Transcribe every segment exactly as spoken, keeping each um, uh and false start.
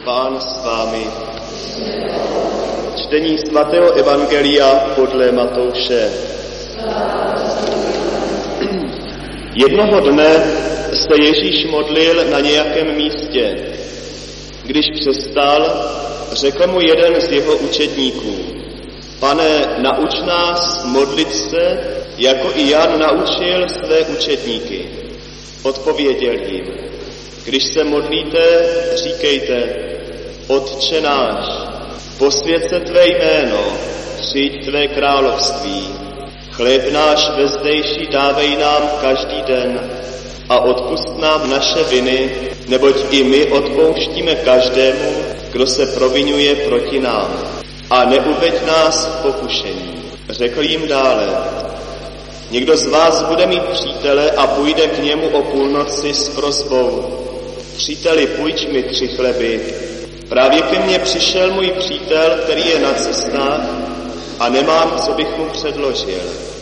Pán s vámi. Čtení svatého evangelia podle Matouše. Jednoho dne se Ježíš modlil na nějakém místě. Když přestal, řekl mu jeden z jeho učedníků: Pane, nauč nás modlit se, jako i Jan naučil své učedníky. Odpověděl jim: Když se modlíte, říkejte: Otče náš, posvěť se tvé jméno, přijď tvé království. Chléb náš vezdejší dávej nám každý den a odpusť nám naše viny, neboť i my odpouštíme každému, kdo se provinuje proti nám. A neuveď nás v pokušení. Řekl jim dále: Někdo z vás bude mít přítele a půjde k němu o půlnoci s prosbou: Příteli, půjč mi tři chleby. Právě ke mně přišel můj přítel, který je na cestách a nemám, co bych mu předložil.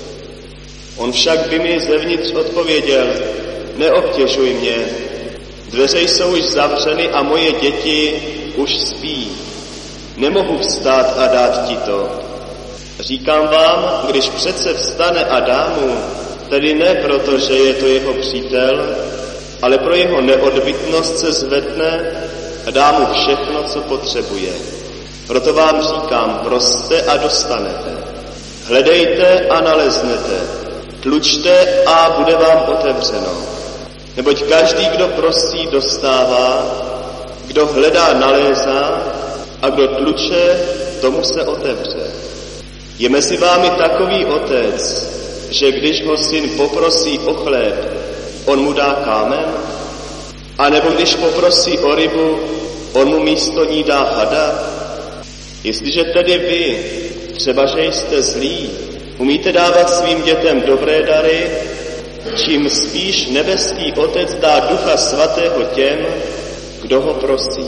On však by mi zevnitř odpověděl: Neobtěžuj mě, dveře jsou už zavřeny a moje děti už spí. Nemohu vstát a dát ti to. Říkám vám, když přece vstane a dá mu, tedy ne proto, že je to jeho přítel, ale pro jeho neodbytnost se zvedne a dá mu všechno, co potřebuje. Proto vám říkám, proste a dostanete. Hledejte a naleznete. Tlučte a bude vám otevřeno. Neboť každý, kdo prosí, dostává, kdo hledá, nalézá a kdo tluče, tomu se otevře. Je mezi vámi takový otec, že když ho syn poprosí o chléb, on mu dá kámen? A nebo když poprosí o rybu, on mu místo ní dá hada? Jestliže tedy vy, třeba že jste zlí, umíte dávat svým dětem dobré dary, čím spíš nebeský Otec dá Ducha Svatého těm, kdo ho prosí.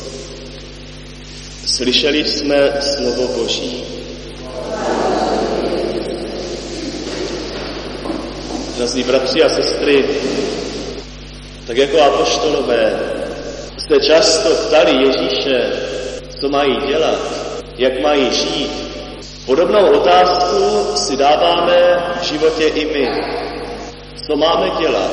Slyšeli jsme slovo Boží. Drazí bratři a sestry, tak jako apoštolové jste často ptali Ježíše, co mají dělat, jak mají žít. Podobnou otázku si dáváme v životě i my. Co máme dělat?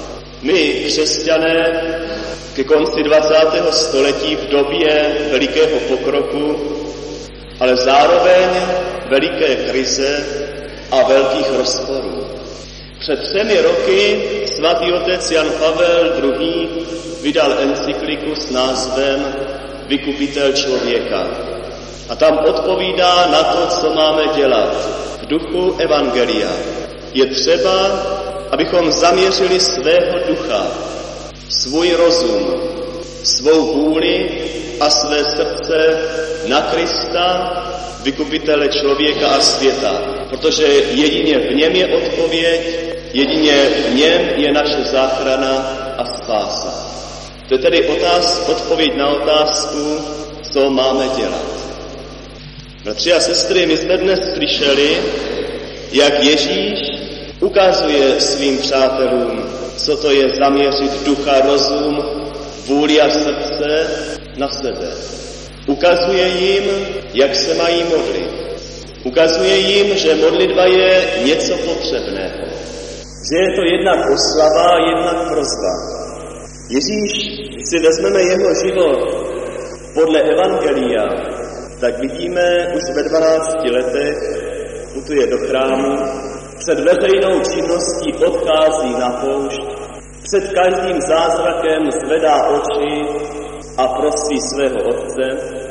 My, křesťané, ke konci dvacátého století v době velikého pokroku, ale zároveň veliké krize a velkých rozporů. Před třemi roky svatý otec Jan Pavel druhý. vydal encykliku s názvem Vykupitel člověka. A tam odpovídá na to, co máme dělat v duchu evangelia. Je třeba, abychom zaměřili svého ducha, svůj rozum, svou vůli a své srdce na Krista, vykupitele člověka a světa. Protože jedině v něm je odpověď, jedině v něm je naše záchrana a spása. To je tedy otáz, odpověď na otázku, co máme dělat. Bratři a sestry, my jsme dnes slyšeli, jak Ježíš ukazuje svým přátelům, co to je zaměřit ducha, rozum, vůli a srdce na sebe. Ukazuje jim, jak se mají modlit. Ukazuje jim, že modlitba je něco potřebného. Že je to jednak oslava, jednak prosba. Ježíš, když si vezmeme jeho život podle evangelia, tak vidíme, už ve dvanácti letech putuje do chrámu, před veřejnou činností odchází na poušť, před každým zázrakem zvedá oči a prosí svého otce.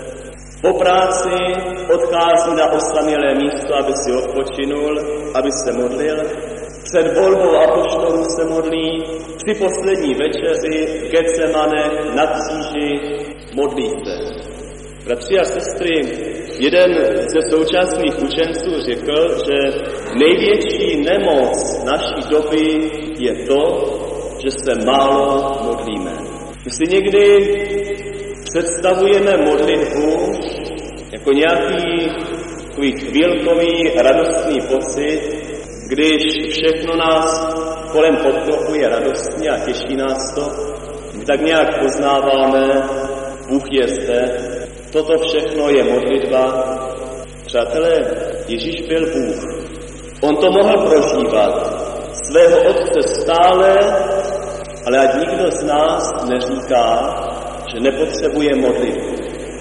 Po práci odchází na osamělé místo, aby si odpočinul, aby se modlil. Před volbou apoštolů se modlí, při poslední večeři v Getsemanech na kříži modlí se. Bratři a sestry, jeden ze současných učenců řekl, že největší nemoc naší doby je to, že se málo modlíme. My si někdy představujeme modlitbu jako nějaký takový chvílkový radostný pocit, když všechno nás kolem obklopuje radostně a těší nás to. My tak nějak poznáváme Bůh je zde, toto všechno je modlitba. Přátelé, Ježíš byl Bůh. On to mohl prožívat. Svého Otce stále, ale ať nikdo z nás neříká, že nepotřebuje modlitbu.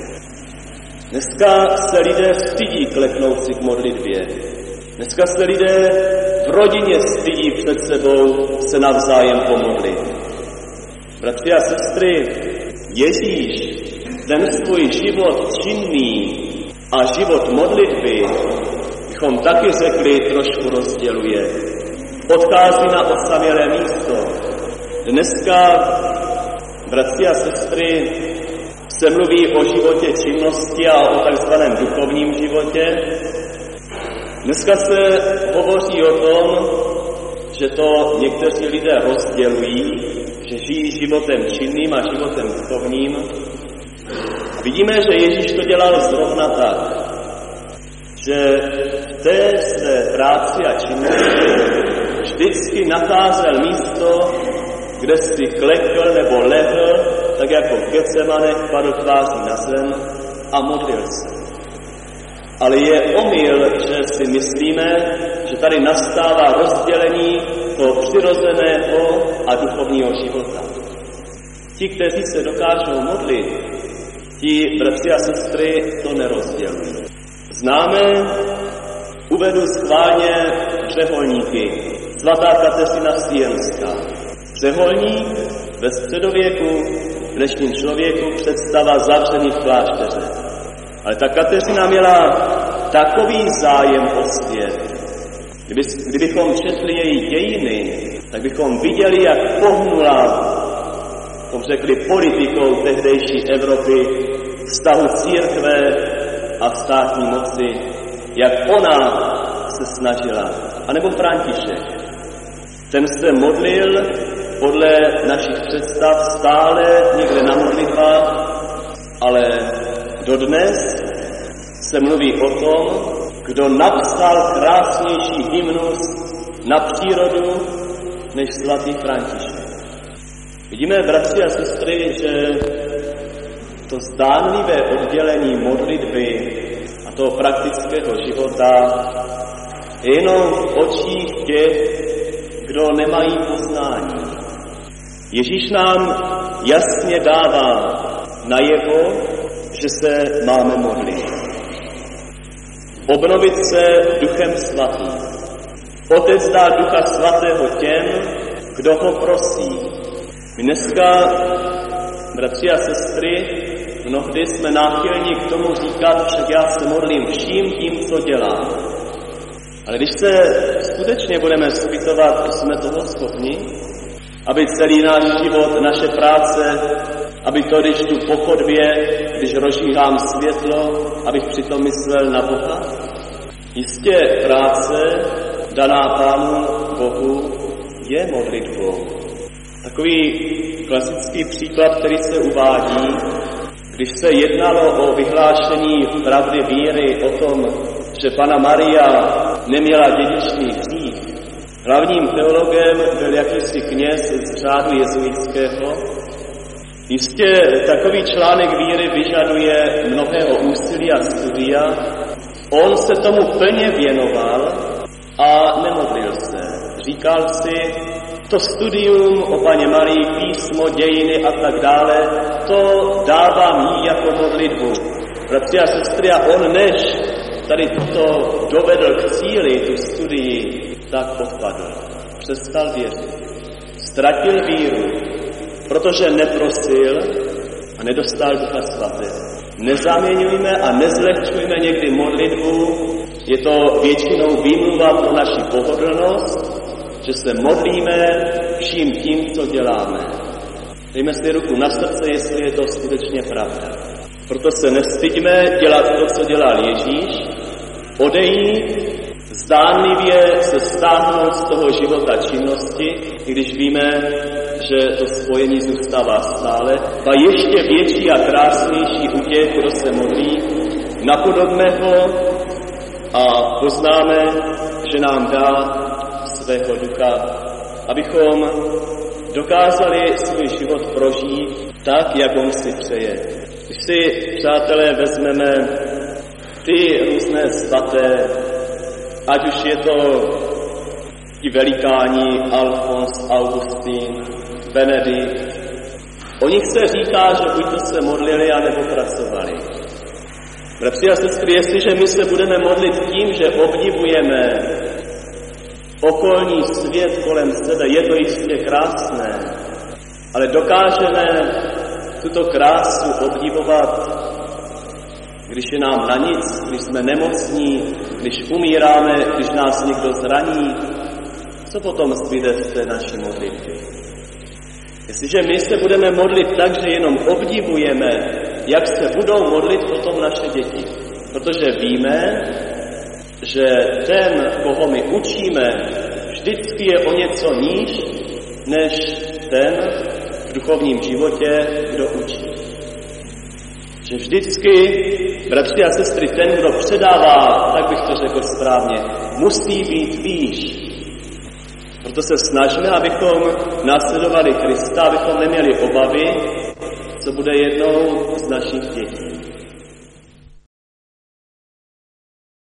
Dneska se lidé stydí kleknout si k modlitbě. Dneska se lidé v rodině stydí před sebou se navzájem pomodlit. Bratři a sestry, Ježíš ten svůj život činný a život modlitby, bychom taky řekli, trošku rozděluje. Odchází na osamělé místo. Dneska, bratři a sestry, se mluví o životě činnosti a o takzvaném duchovním životě. Dneska se hovoří o tom, že to někteří lidé rozdělují, že žijí životem činným a životem duchovním. A vidíme, že Ježíš to dělal zrovna tak, že v té své práci a činnosti vždycky nacházel místo, kde si klekl nebo lehl, tak jako v Getsemanech padl tváří na zem a modlil se. Ale je omyl, že si myslíme, že tady nastává rozdělení toho přirozeného a duchovního života. Ti, kteří se dokážou modlit, ti bratři a sestry to nerozdělují. Známe, uvedu schválně řeholníky, svatá Kateřina Sienská. Řeholník ve středověku, v dnešním člověku představa zavřený v klášteře. Ale ta Kateřina měla takový zájem o svět. Kdyby, kdybychom četli její dějiny, tak bychom viděli, jak pohnula, bychom řekli, politikou tehdejší Evropy, vztahu církve a státní moci, jak ona se snažila. A nebo František. Ten se modlil podle našich představ stále někde na modlitbách, ale dodnes se mluví o tom, kdo napsal krásnější hymnus na přírodu než svatý František. Vidíme, bratři a sestry, že to zdánlivé oddělení modlitby a toho praktického života je jenom v očích těch, kdo nemají poznání. Ježíš nám jasně dává najevo, že se máme modlit. Obnovit se Duchem Svatým. Otec dá Ducha Svatého těm, kdo ho prosí. My dneska, bratři a sestry, mnohdy jsme náchylní k tomu říkat, že já se modlím vším tím, co dělám. Ale když se skutečně budeme zpytovat, jsme toho schopni, aby celý náš život, naše práce, aby to, když jdu po chodbě, když rozžíhám světlo, abych přitom myslel na Boha. Jistě práce daná Pánu Bohu je modlitbou. Takový klasický příklad, který se uvádí, když se jednalo o vyhlášení pravdy víry o tom, že Panna Maria neměla dědičný hřích. Hlavním teologem byl jakýsi kněz z řádu jezuitského. Jistě takový článek víry vyžaduje mnohého úsilí a studia. On se tomu plně věnoval a nemodlil se. Říkal si, to studium o Panně Marii, písmo, dějiny a tak dále, to dávám jí jako modlitbu. Bratři a sestry, a on než tady to dovedl k cíli, tu studii, tak odpadl. Přestal věřit. Ztratil víru, protože neprosil a nedostal Ducha Svatého. Nezaměňujme a nezlehčujme někdy modlitbu, je to většinou výmluva pro naši pohodlnost, že se modlíme vším tím, co děláme. Dejme si ruku na srdce, jestli je to skutečně pravda. Proto se nestyďme dělat to, co dělal Ježíš, odejít, zdánlivě se stáhnout z toho života činnosti, i když víme, že to spojení zůstává stále, a ještě větší a krásnější u těch, kdo se modlí, napodobme ho a poznáme, že nám dá svého ducha, abychom dokázali svůj život prožít tak, jak on si přeje. si, přátelé, vezmeme ty různé svaté, ať už je to ti velikáni Alfons, Augustín, Benedikt. O nich se říká, že buď to se modlili, anebo pracovali. Bratři a sestry, jestliže my se budeme modlit tím, že obdivujeme okolní svět kolem sebe, je to jistě krásné, ale dokážeme tuto krásu obdivovat, když je nám na nic, když jsme nemocní, když umíráme, když nás někdo zraní, co potom zbyde z té naší modlitby? Jestliže my se budeme modlit tak, že jenom obdivujeme, jak se budou modlit potom naše děti, protože víme, že ten, koho my učíme, vždycky je o něco níž, než ten v duchovním životě, kdo učí. Že vždycky, bratři a sestry, ten, kdo předává, tak bych to řekl správně, musí být výš. Proto se snažíme, abychom následovali Krista, abychom neměli obavy, co bude jednou z našich dětí.